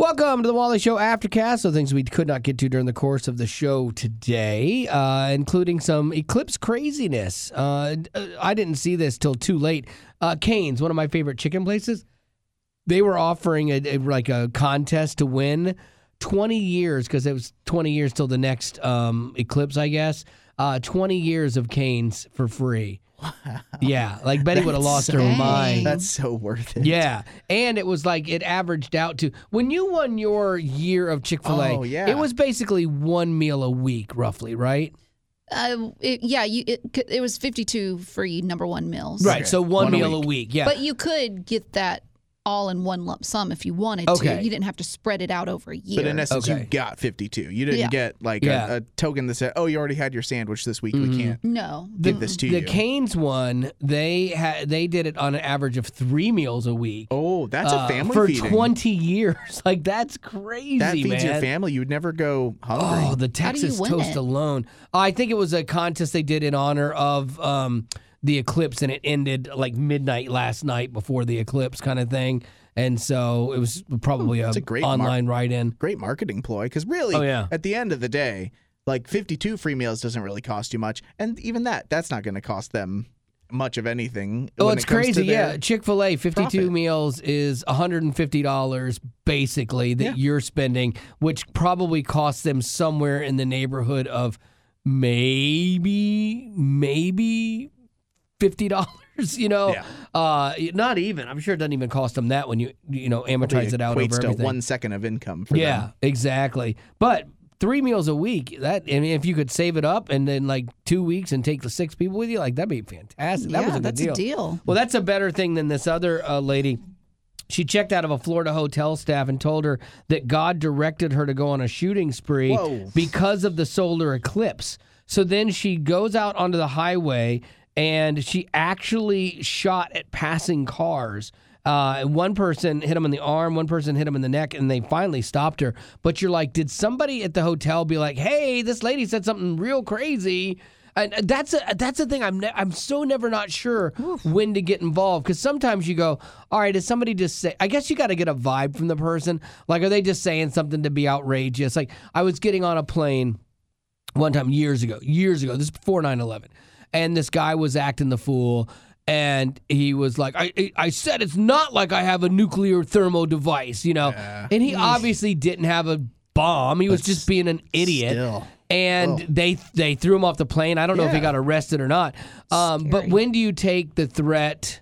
Welcome to the Wally Show Aftercast. So things we could not get to during the course of the show today, including some eclipse craziness. I didn't see this till too late. Cane's, one of my favorite chicken places, they were offering a contest to win 20 years, because it was 20 years till the next eclipse, I guess. 20 years of Cane's for free. Wow. Yeah, like Betty would have lost her mind. That's so worth it. Yeah, and it was like it averaged out to, when you won your year of Chick-fil-A, it was basically one meal a week, roughly, right? It was 52 free number one meals. Right, so one meal a week, yeah. But you could get that all in one lump sum if you wanted to. You didn't have to spread it out over a year. But in essence, you got 52. You didn't get a token that said, oh, you already had your sandwich this week. We can't give this to you. The Cane's one, they did it on an average of 3 meals a week. Oh, that's a family for feeding. 20 years. Like, that's crazy, That feeds your family. You would never go hungry. Oh, the Texas toast alone. I think it was a contest they did in honor of the eclipse, and it ended like midnight last night before the eclipse kind of thing. And so it was probably a great online write-in. Great marketing ploy, because really, at the end of the day, like 52 free meals doesn't really cost you much. And even that's not going to cost them much of anything. Oh, it's crazy. Yeah, Chick-fil-A, 52 meals is $150 basically that you're spending, which probably costs them somewhere in the neighborhood of maybe $50, not even. I'm sure it doesn't even cost them that when you amortize it out over everything. To 1 second of income for them. Yeah, exactly. But 3 meals a week, if you could save it up and then like 2 weeks and take the 6 people with you, like that'd be fantastic. That was a good deal. That's a deal. Well, that's a better thing than this other lady. She checked out of a Florida hotel staff and told her that God directed her to go on a shooting spree because of the solar eclipse. So then she goes out onto the highway and she actually shot at passing cars. One person hit him in the arm, one person hit him in the neck, and they finally stopped her. But you're like, did somebody at the hotel be like, hey, this lady said something real crazy? And that's the thing. I'm so never not sure when to get involved, because sometimes you go, all right, is somebody just say? I guess you got to get a vibe from the person. Like, are they just saying something to be outrageous? Like, I was getting on a plane one time years ago. This is before 9/11. And this guy was acting the fool, and he was like, I said it's not like I have a nuclear thermo device, And he obviously didn't have a bomb. He was just being an idiot. And they threw him off the plane. I don't know if he got arrested or not. But when do you take the threat,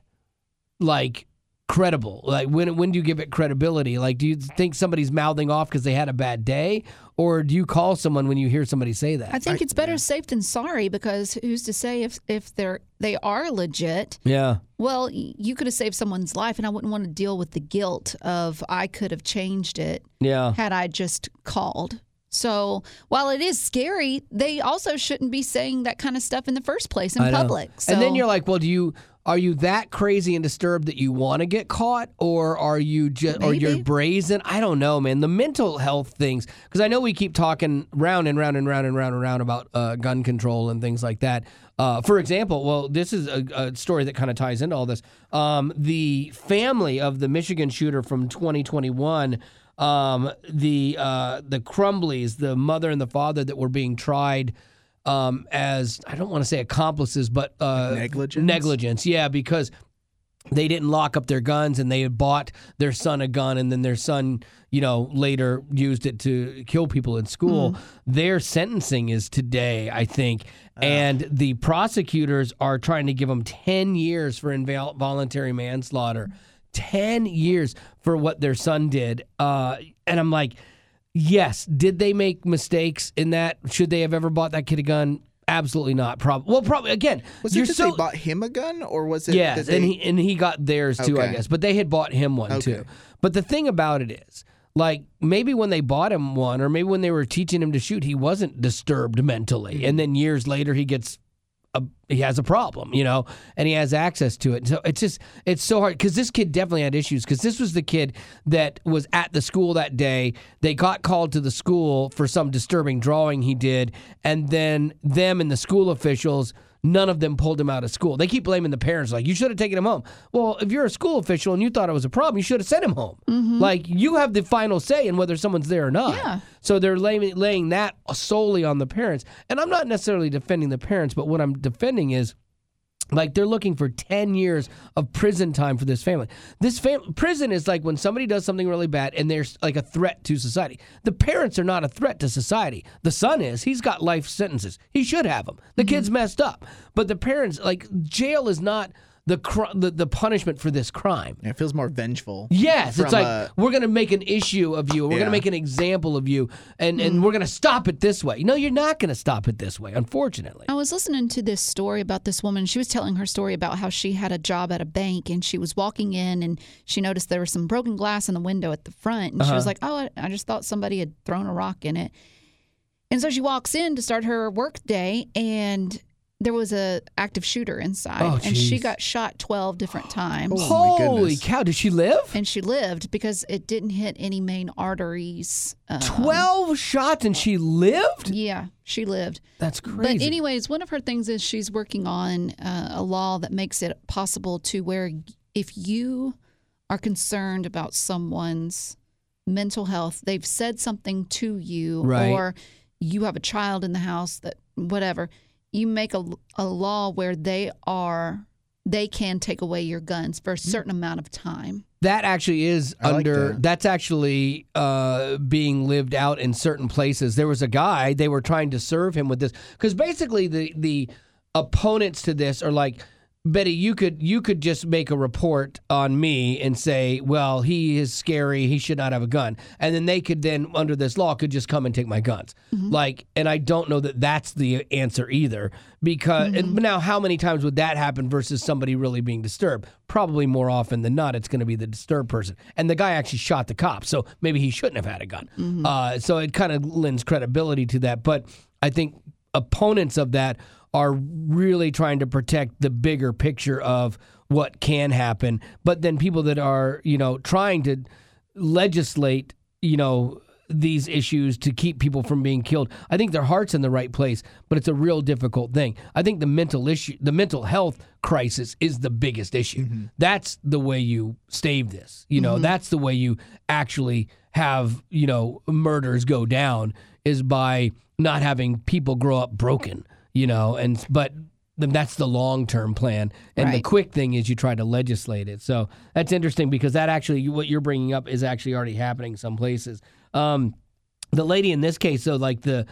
like, credible? Like, when do you give it credibility? Like, do you think somebody's mouthing off because they had a bad day? Or do you call someone when you hear somebody say that? I think it's better safe than sorry, because who's to say if they are legit? Yeah. Well, you could have saved someone's life, and I wouldn't want to deal with the guilt of I could have changed it had I just called. So while it is scary, they also shouldn't be saying that kind of stuff in the first place in public. So. And then you're like, well, are you that crazy and disturbed that you want to get caught, or are you just, or you're brazen? I don't know, man. The mental health things, because I know we keep talking round and round and round and round and round about gun control and things like that. For example, well, this is a story that kind of ties into all this. The family of the Michigan shooter from 2021, the Crumbleys, the mother and the father that were being tried as, I don't want to say accomplices, but negligence. Yeah, because they didn't lock up their guns, and they had bought their son a gun, and then their son, later used it to kill people in school. Their sentencing is today, I think, and the prosecutors are trying to give them 10 years for involuntary manslaughter. 10 years for what their son did. And I'm like, yes, did they make mistakes in that? Should they have ever bought that kid a gun? Absolutely not. Probably again. Was it that they bought him a gun, or was it? Yes, and he got theirs too, I guess. But they had bought him one too. But the thing about it is, like, maybe when they bought him one, or maybe when they were teaching him to shoot, he wasn't disturbed mentally, and then years later he has a problem, and he has access to it. So it's so hard, because this kid definitely had issues, because this was the kid that was at the school that day. They got called to the school for some disturbing drawing he did, and then them and the school officials none of them pulled him out of school. They keep blaming the parents, like, you should have taken him home. Well, if you're a school official and you thought it was a problem, you should have sent him home. Mm-hmm. Like, you have the final say in whether someone's there or not. Yeah. So they're laying that solely on the parents. And I'm not necessarily defending the parents, but what I'm defending is, like, they're looking for 10 years of prison time for this family. Prison is like when somebody does something really bad and there's like a threat to society. The parents are not a threat to society. The son is. He's got life sentences. He should have them. The kid's messed up. But the parents, like, jail is not the punishment for this crime. Yeah, it feels more vengeful. Yes, it's like, we're going to make an issue of you. We're going to make an example of you, and we're going to stop it this way. No, you're not going to stop it this way, unfortunately. I was listening to this story about this woman. She was telling her story about how she had a job at a bank, and she was walking in, and she noticed there was some broken glass in the window at the front, and she was like, oh, I just thought somebody had thrown a rock in it. And so she walks in to start her work day, and there was a active shooter inside, and she got shot 12 different times. Oh, holy cow. Did she live? And she lived because it didn't hit any main arteries. 12 shots and she lived? Yeah, she lived. That's crazy. But anyways, one of her things is she's working on a law that makes it possible to where if you are concerned about someone's mental health, they've said something to you, or you have a child in the house, that whatever, you make a law where they can take away your guns for a certain amount of time. That actually is that's actually being lived out in certain places. There was a guy, they were trying to serve him with this. Because basically the opponents to this are like, Betty, you could just make a report on me and say, well, he is scary, he should not have a gun. And then they could then, under this law, could just come and take my guns. Mm-hmm. Like, and I don't know that that's the answer either. Because now, how many times would that happen versus somebody really being disturbed? Probably more often than not, it's going to be the disturbed person. And the guy actually shot the cop, so maybe he shouldn't have had a gun. Mm-hmm. So it kind of lends credibility to that. But I think opponents of that are really trying to protect the bigger picture of what can happen. But then people that are, trying to legislate, these issues to keep people from being killed, I think their heart's in the right place, but it's a real difficult thing. I think the mental health crisis is the biggest issue. Mm-hmm. That's the way you stave this. That's the way you actually have, murders go down, is by not having people grow up broken. But that's the long-term plan. And the quick thing is you try to legislate it. So that's interesting because that actually, what you're bringing up is actually already happening some places. The lady in this case, so like the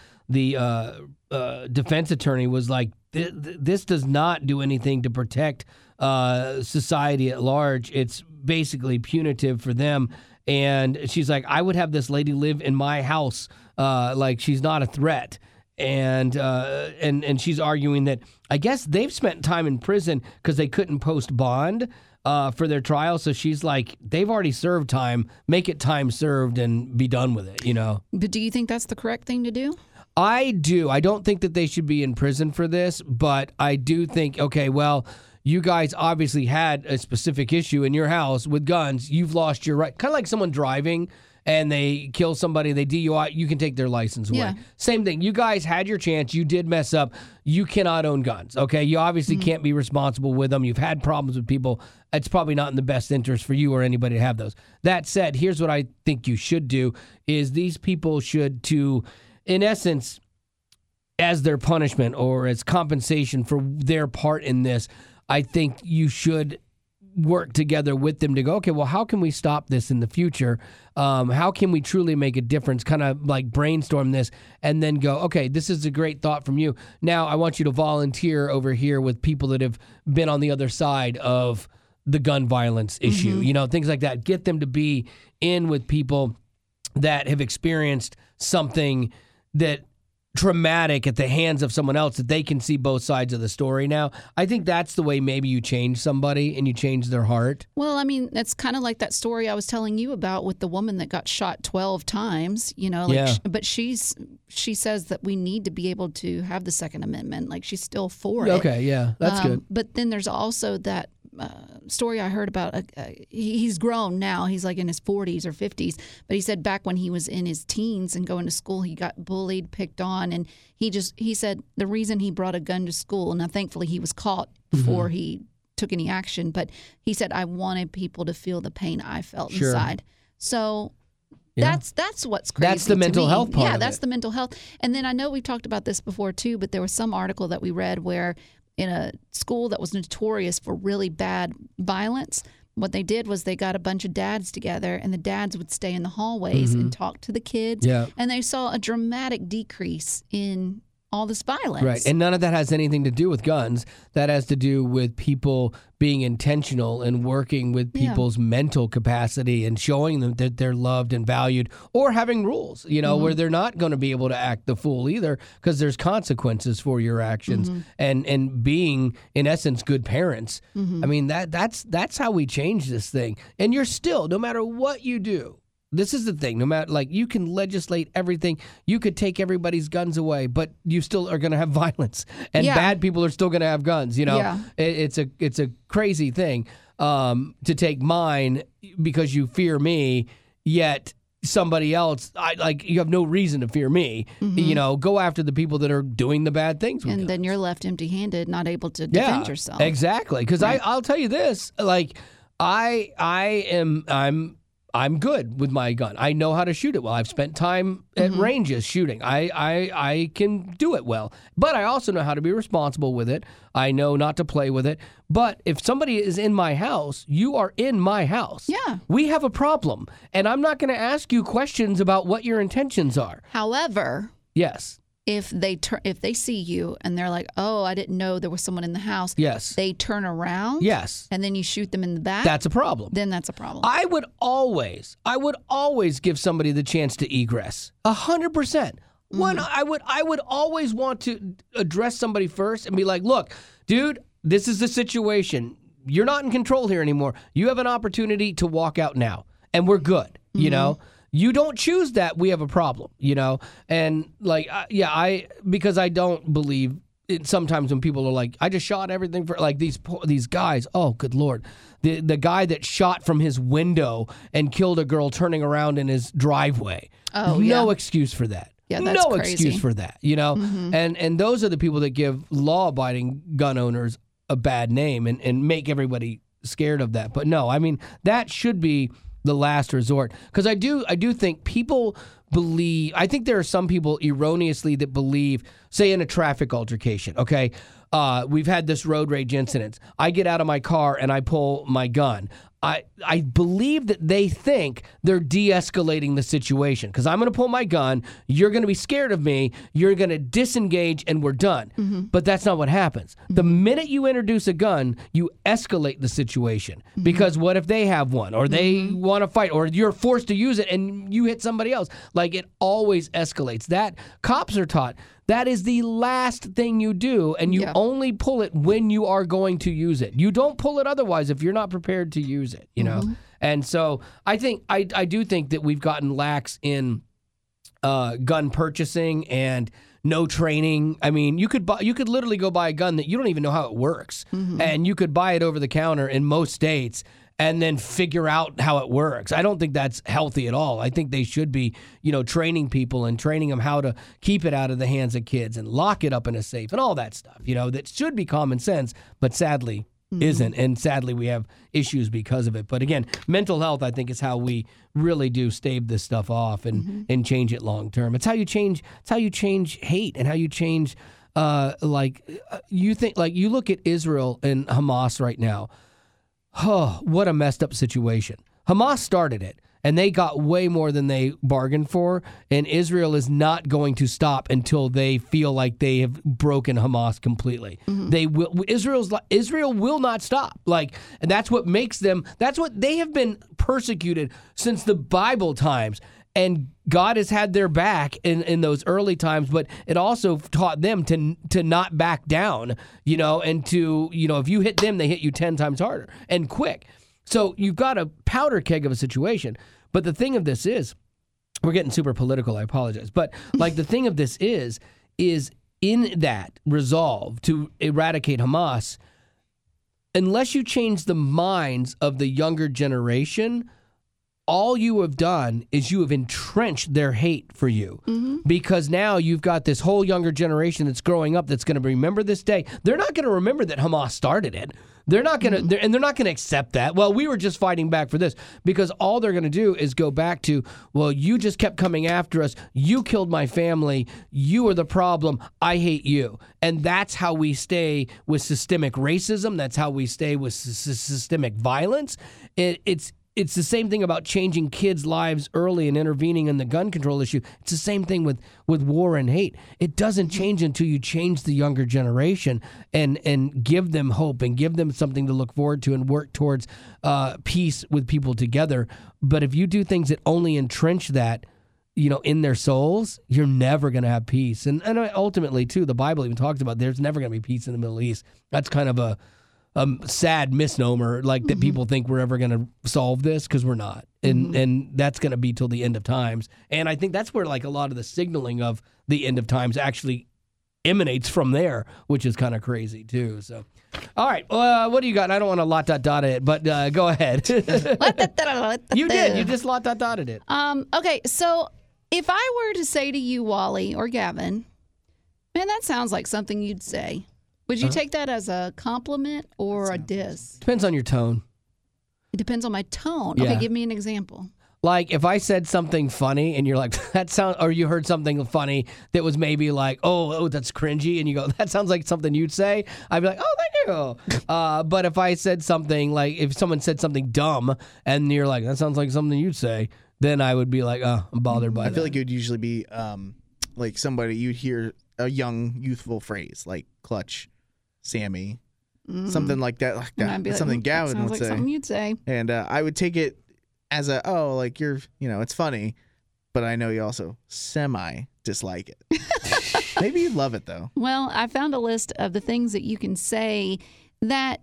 defense attorney was like, this does not do anything to protect society at large. It's basically punitive for them. And she's like, I would have this lady live in my house like she's not a threat. And she's arguing that I guess they've spent time in prison because they couldn't post bond for their trial. So she's like, they've already served time. Make it time served and be done with it, But do you think that's the correct thing to do? I do. I don't think that they should be in prison for this, but I do think, okay, well, you guys obviously had a specific issue in your house with guns. You've lost your right. Kind of like someone driving and they kill somebody, they DUI, you can take their license away. Yeah. Same thing. You guys had your chance. You did mess up. You cannot own guns, okay? You obviously can't be responsible with them. You've had problems with people. It's probably not in the best interest for you or anybody to have those. That said, here's what I think you should do is these people should, in essence, as their punishment or as compensation for their part in this, I think you should work together with them to go, okay, well, how can we stop this in the future? How can we truly make a difference? Kind of like brainstorm this and then go, okay, this is a great thought from you. Now I want you to volunteer over here with people that have been on the other side of the gun violence issue, things like that. Get them to be in with people that have experienced something that traumatic at the hands of someone else, that they can see both sides of the story now. I think that's the way maybe you change somebody and you change their heart. Well, I mean, that's kind of like that story I was telling you about with the woman that got shot 12 times, but she says that we need to be able to have the Second Amendment. Like, she's still for it. Okay, yeah, that's good. But then there's also that story I heard about. He's grown now. He's like in his 40s or 50s. But he said back when he was in his teens and going to school, he got bullied, picked on, and he said the reason he brought a gun to school. Now, thankfully, he was caught before he took any action. But he said, I wanted people to feel the pain I felt inside. So. Yeah. That's what's crazy. That's the mental health part. Yeah, that's the mental health. And then I know we've talked about this before too, but there was some article that we read where in a school that was notorious for really bad violence, what they did was they got a bunch of dads together, and the dads would stay in the hallways and talk to the kids. Yeah. And they saw a dramatic decrease in all this violence. Right. And none of that has anything to do with guns. That has to do with people being intentional and working with people's mental capacity and showing them that they're loved and valued, or having rules, where they're not going to be able to act the fool either, because there's consequences for your actions, and being, in essence, good parents. I mean, that's how we change this thing. And you're still, no matter what you do, this is the thing. No matter, you can legislate everything. You could take everybody's guns away, but you still are going to have violence, and bad people are still going to have guns. It's a crazy thing to take mine because you fear me, yet somebody else, you have no reason to fear me. Go after the people that are doing the bad things. And then you're left empty-handed, not able to defend yourself. Exactly. Because I'll tell you this, I'm good with my gun. I know how to shoot it well. I've spent time at ranges shooting. I can do it well. But I also know how to be responsible with it. I know not to play with it. But if somebody is in my house, you are in my house. Yeah. We have a problem. And I'm not going to ask you questions about what your intentions are. However. Yes. If they see you and they're like, oh, I didn't know there was someone in the house. Yes. They turn around. Yes. And then you shoot them in the back. That's a problem. Then that's a problem. I would always give somebody the chance to egress. 100%. I would always want to address somebody first and be like, look, dude, this is the situation. You're not in control here anymore. You have an opportunity to walk out now, and we're good, You don't choose that, we have a problem, And because I don't believe it, sometimes when people are like, I just shot everything for these guys. Oh, good Lord. The guy that shot from his window and killed a girl turning around in his driveway. Oh, no excuse for that. Yeah, that's no crazy. Excuse for that, And those are the people that give law-abiding gun owners a bad name and make everybody scared of that. But no, I mean, that should be the last resort, because I do think people believe. I think there are some people erroneously that believe, say in a traffic altercation. Okay, we've had this road rage incident. I get out of my car and I pull my gun. I believe that they think they're de-escalating the situation, because I'm going to pull my gun, you're going to be scared of me, you're going to disengage, and we're done. But that's not what happens. The minute you introduce a gun, you escalate the situation, because what if they have one, or they want to fight, or you're forced to use it and you hit somebody else? It always escalates. That cops are taught. That is the last thing you do, and you only pull it when you are going to use it. You don't pull it otherwise if you're not prepared to use it, And so I do think that we've gotten lax in gun purchasing and no training. I mean, you could literally go buy a gun that you don't even know how it works, and you could buy it over the counter in most states and then figure out how it works. I don't think that's healthy at all. I think they should be, training people and training them how to keep it out of the hands of kids and lock it up in a safe and all that stuff, that should be common sense, but sadly isn't. And sadly, we have issues because of it. But again, mental health, I think, is how we really do stave this stuff off and change it long term. It's how you change hate, and how you change, you look at Israel and Hamas right now. Oh, what a messed up situation. Hamas started it, and they got way more than they bargained for, and Israel is not going to stop until they feel like they have broken Hamas completely. They will. Israel will not stop. And that's what makes them. That's what they have been persecuted since the Bible times. And God has had their back in those early times, but it also taught them to not back down, and to, if you hit them, they hit you 10 times harder and quick. So you've got a powder keg of a situation. But the thing of this is, we're getting super political, I apologize. But the thing of this is in that resolve to eradicate Hamas, unless you change the minds of the younger generation, all you have done is you have entrenched their hate for you. Because now you've got this whole younger generation that's growing up that's going to remember this day. They're not going to remember that Hamas started it. They're not going to, and they're not going to accept that. Well, we were just fighting back for this, because all they're going to do is go back to, well, you just kept coming after us. You killed my family. You are the problem. I hate you. And that's how we stay with systemic racism. That's how we stay with systemic violence. It's the same thing about changing kids' lives early and intervening in the gun control issue. It's the same thing with war and hate. It doesn't change until you change the younger generation and give them hope and give them something to look forward to and work towards peace with people together. But if you do things that only entrench that, in their souls, you're never going to have peace. And ultimately, too, the Bible even talks about there's never going to be peace in the Middle East. That's kind of a sad misnomer, like that people think we're ever going to solve this, because we're not. And that's going to be till the end of times. And I think that's where like a lot of the signaling of the end of times actually emanates from there, which is kind of crazy too. So, all right, what do you got? I don't want to lot it, but go ahead. You did. You just lot it. Okay, so if I were to say to you, Wally or Gavin, man, that sounds like something you'd say. Would you take that as a compliment or a diss? Depends on your tone. It depends on my tone. Yeah. Okay, give me an example. Like if I said something funny and you're like, or you heard something funny that was maybe like, oh, that's cringy, and you go, that sounds like something you'd say, I'd be like, oh, thank you. But if I said something like, if someone said something dumb and you're like, that sounds like something you'd say, then I would be like, oh, I'm bothered by that. I feel like it would usually be like somebody, you'd hear a young, youthful phrase like clutch, Sammy, something like that. Something Gavin would say. Something you'd say. And I would take it as like you're, it's funny, but I know you also semi-dislike it. Maybe you love it, though. Well, I found a list of the things that you can say that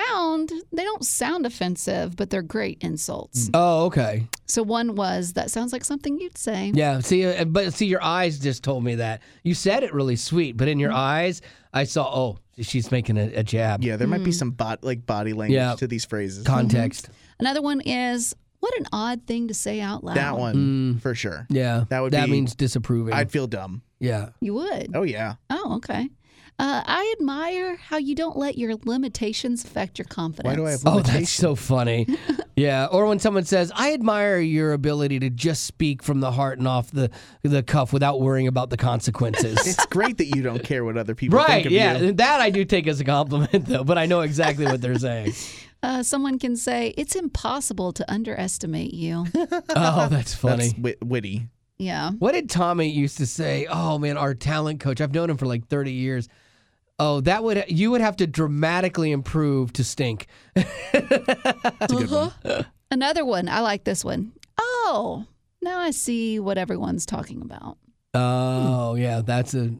they don't sound offensive, but they're great insults. Oh, okay. So one was, that sounds like something you'd say. Yeah, see, your eyes just told me that. You said it really sweet, but in your eyes, I saw, she's making a jab. Yeah, there might be some body language to these phrases. Context. Another one is, what an odd thing to say out loud. That one, for sure. Yeah, that means disapproving. I'd feel dumb. Yeah. You would? Oh, yeah. Oh, okay. I admire how you don't let your limitations affect your confidence. Why do I have limitations? Oh, that's so funny. Yeah. Or when someone says, I admire your ability to just speak from the heart and off the cuff without worrying about the consequences. It's great that you don't care what other people think of you. Right, yeah. That I do take as a compliment, though, but I know exactly what they're saying. Someone can say, it's impossible to underestimate you. Oh, that's funny. That's witty. Yeah. What did Tommy used to say? Oh, man, our talent coach. I've known him for like 30 years. Oh, you would have to dramatically improve to stink. That's a good one. Another one. I like this one. Oh, now I see what everyone's talking about. Oh, yeah, that's a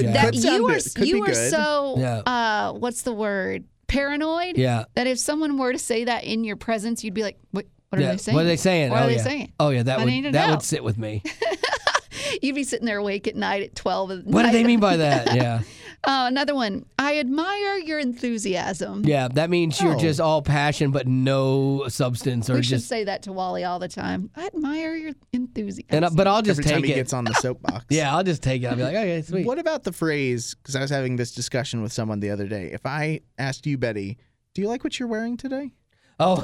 you were so what's the word? Paranoid. Yeah. That if someone were to say that in your presence, you'd be like, what are they saying? What are they saying? What are they saying? Oh yeah, that would sit with me. You'd be sitting there awake at night at 12 at night. What do they mean by that? Yeah. Another one. I admire your enthusiasm. Yeah, that means you're just all passion but no substance. We should say that to Wally all the time. I admire your enthusiasm. But I'll just take it. Every time he gets on the soapbox. Yeah, I'll just take it. I'll be like, okay, sweet. What about the phrase, because I was having this discussion with someone the other day. If I asked you, Betty, do you like what you're wearing today? Oh.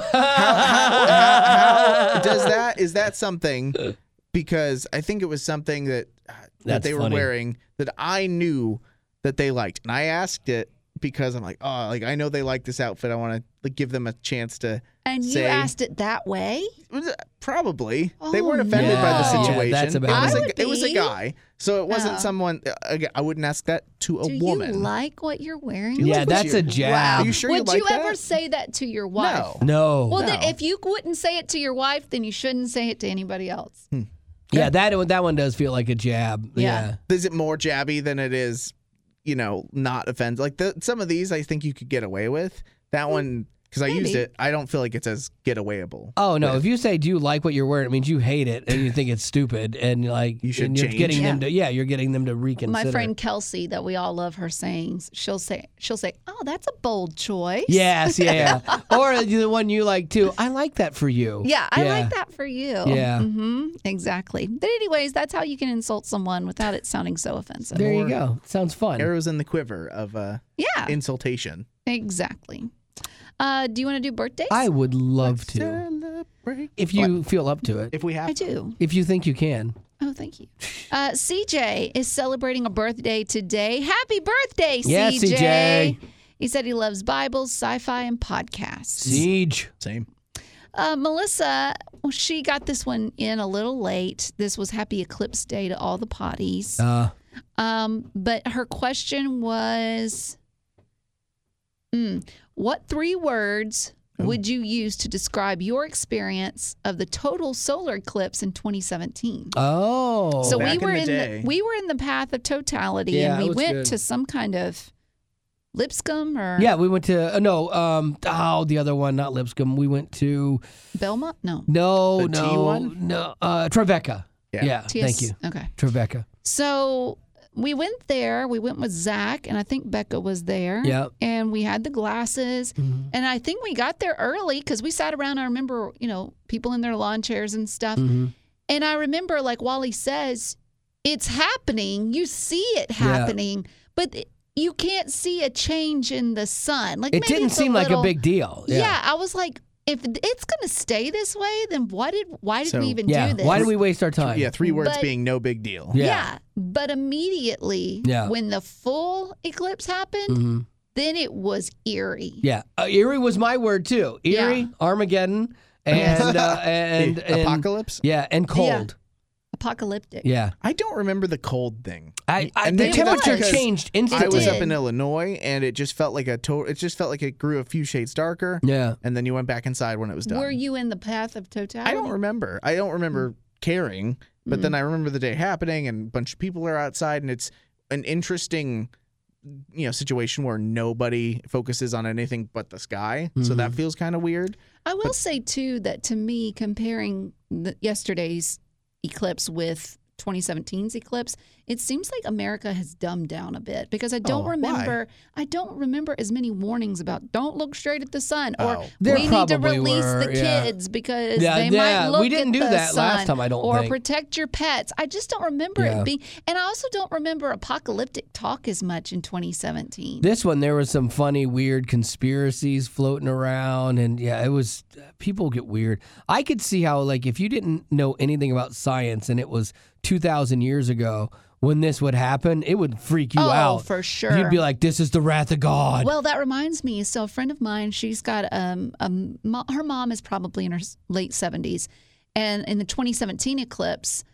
how does that, is that something, because I think it was something that they were wearing that I knew that they liked. And I asked it because I'm like, oh, like I know they like this outfit. I want to give them a chance to And say, you asked it that way? Probably. They weren't offended by the situation. Yeah, that's about it was a guy. So it wasn't someone, I wouldn't ask that to a woman. Do you like what you're wearing? Yeah, that's a jab. Wow. Are you sure Would you like you ever say that to your wife? No. Well, then if you wouldn't say it to your wife, then you shouldn't say it to anybody else. Yeah, that one does feel like a jab. Yeah. Is it more jabby than it is, not offensive? Like some of these I think you could get away with. That one because I used it. I don't feel like it's as getawayable. Oh no! If you say, "Do you like what you're wearing?" it means you hate it and you think it's stupid, and like you should you're change. getting them to you're getting them to reconsider. My friend Kelsey, that we all love her sayings, she'll say, "Oh, that's a bold choice." Yes, yeah. Or the one you like too. I like that for you. Yeah, I like that for you. Yeah, exactly. But anyways, that's how you can insult someone without it sounding so offensive. There you go. Sounds fun. Arrows in the quiver of insultation. Exactly. Do you want to do birthdays? I would love to. If you feel up to it. If we have I do. If you think you can. Oh, thank you. CJ is celebrating a birthday today. Happy birthday, CJ. Yeah, CJ. He said he loves Bibles, sci-fi, and podcasts. Siege. Same. Melissa, she got this one in a little late. This was Happy Eclipse Day to all the potties. But her question was, what 3 words would you use to describe your experience of the total solar eclipse in 2017? Oh, so we were in the path of totality, and we went to some kind of Lipscomb or we went to the other one, not Lipscomb. We went to Belmont. No, Tribeca. Yeah, thank you. Okay, Tribeca. So we went there. We went with Zach, and I think Becca was there. Yeah. And we had the glasses. Mm-hmm. And I think we got there early because we sat around. I remember, people in their lawn chairs and stuff. Mm-hmm. And I remember, like Wally says, it's happening. You see it happening, but you can't see a change in the sun. Like, it didn't seem like a big deal. Yeah, I was like, if it's going to stay this way, then why did we even do this? Why did we waste our time? Yeah, 3 words being no big deal. Yeah. But immediately, when the full eclipse happened, then it was eerie. Yeah. Eerie was my word, too. Eerie, Armageddon, and apocalypse? Yeah, and cold. Yeah. Apocalyptic. Yeah. I don't remember the cold thing. The temperature changed instantly. I was up in Illinois, and it just felt like it grew a few shades darker. Yeah. And then you went back inside when it was done. Were you in the path of totality? I don't remember caring, but then I remember the day happening, and a bunch of people are outside, and it's an interesting situation where nobody focuses on anything but the sky. Mm-hmm. So that feels kind of weird. I will say, too, that to me, comparing yesterday's eclipse with 2017's eclipse, it seems like America has dumbed down a bit because I don't remember as many warnings about don't look straight at the sun or we need to release the kids because they might look we didn't at do the that sun, last time, I don't or think. protect your pets. I just don't remember it being, and I also don't remember apocalyptic talk as much in 2017. This one, there was some funny, weird conspiracies floating around, and it was, people get weird. I could see how, like, if you didn't know anything about science and it was 2,000 years ago, when this would happen, it would freak you out. Oh, for sure. You'd be like, this is the wrath of God. Well, that reminds me. So a friend of mine, she's got, her mom is probably in her late 70s. And in the 2017 eclipse,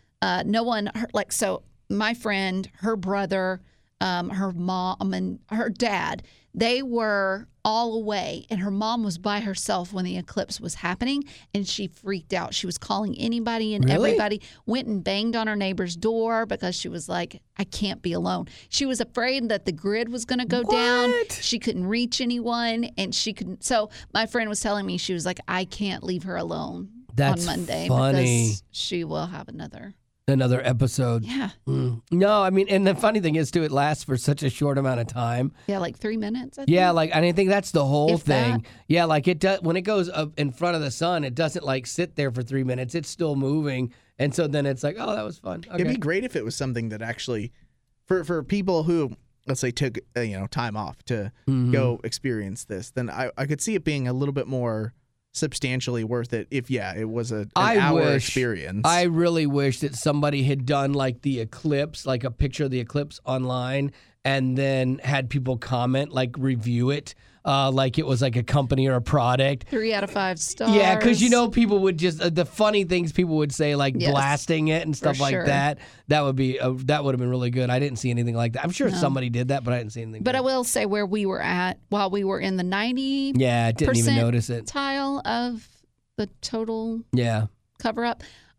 so my friend, her brother, her mom, and her dad, they were all away, and her mom was by herself when the eclipse was happening, and she freaked out. She was calling anybody and everybody, went and banged on her neighbor's door because she was like, I can't be alone. She was afraid that the grid was going to go down. She couldn't reach anyone, and she couldn't. So my friend was telling me, she was like, I can't leave her alone on Monday because she will have another episode. Yeah. No, I mean, and the funny thing is, too, it lasts for such a short amount of time. Yeah, like 3 minutes, I think. Yeah, like, and I think that's the whole thing. That. Yeah, like, it does, when it goes up in front of the sun, it doesn't, like, sit there for 3 minutes. It's still moving. And so then it's like, oh, that was fun. Okay. It'd be great if it was something that actually, for people who, let's say, took, time off to go experience this, then I could see it being a little bit more substantially worth it if it was an hour experience. I really wish that somebody had done like the eclipse, like a picture of the eclipse online, and then had people comment, like review it, like it was like a company or a product. 3 out of 5 stars. Yeah, because people would just the funny things people would say, like blasting it and stuff like that. That would have been really good. I didn't see anything like that. I'm sure somebody did that, but I didn't see anything. But I will say where we were at while we were in the 90%. Yeah, I didn't even notice it. Tile of the total. Yeah. Cover up.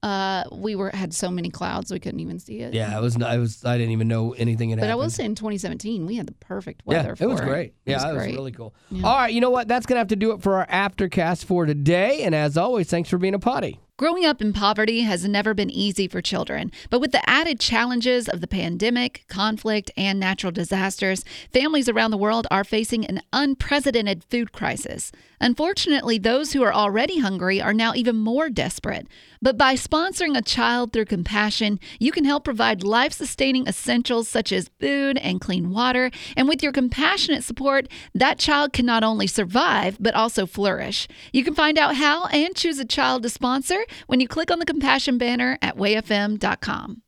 We had so many clouds we couldn't even see it. Yeah, I didn't even know anything had happened. But I will say in 2017 we had the perfect weather for it. It was great. It was really cool. Yeah. All right, you know what? That's going to have to do it for our Aftercast for today. And as always, thanks for being a potty. Growing up in poverty has never been easy for children, but with the added challenges of the pandemic, conflict, and natural disasters, families around the world are facing an unprecedented food crisis. Unfortunately, those who are already hungry are now even more desperate. But by sponsoring a child through compassion, you can help provide life-sustaining essentials such as food and clean water. And with your compassionate support, that child can not only survive, but also flourish. You can find out how and choose a child to sponsor when you click on the compassion banner at wayfm.com.